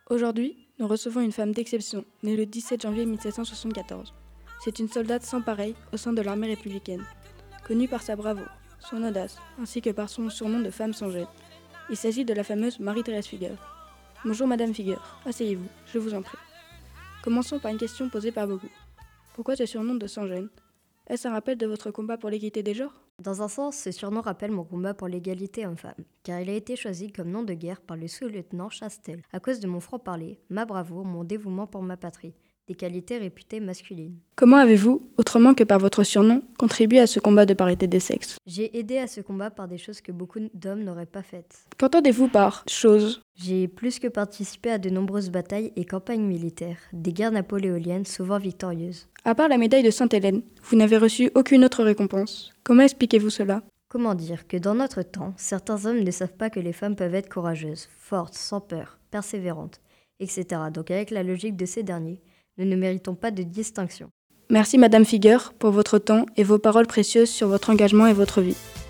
Aujourd'hui, nous recevons une femme d'exception, née le 17 janvier 1774. C'est une soldate sans pareil au sein de l'armée républicaine, connue par sa bravoure, son audace, ainsi que par son surnom de femme sans gêne. Il s'agit de la fameuse Marie-Thérèse Figueur. Bonjour Madame Figueur, asseyez-vous, je vous en prie. Commençons par une question posée par beaucoup. Pourquoi ce surnom de sans gêne ? Est-ce un rappel de votre combat pour l'égalité des genres ? Dans un sens, ce surnom rappelle mon combat pour l'égalité homme-femme, car il a été choisi comme nom de guerre par le sous-lieutenant Chastel, à cause de mon franc-parler, ma bravoure, mon dévouement pour ma patrie, des qualités réputées masculines. Comment avez-vous, autrement que par votre surnom, contribué à ce combat de parité des sexes ? J'ai aidé à ce combat par des choses que beaucoup d'hommes n'auraient pas faites. Qu'entendez-vous par « choses » ? J'ai plus que participé à de nombreuses batailles et campagnes militaires, des guerres napoléoniennes souvent victorieuses. À part la médaille de Sainte-Hélène, vous n'avez reçu aucune autre récompense. Comment expliquez-vous cela ? Comment dire que dans notre temps, certains hommes ne savent pas que les femmes peuvent être courageuses, fortes, sans peur, persévérantes, etc. Donc avec la logique de ces derniers, nous ne méritons pas de distinction. Merci Madame Figueur pour votre temps et vos paroles précieuses sur votre engagement et votre vie.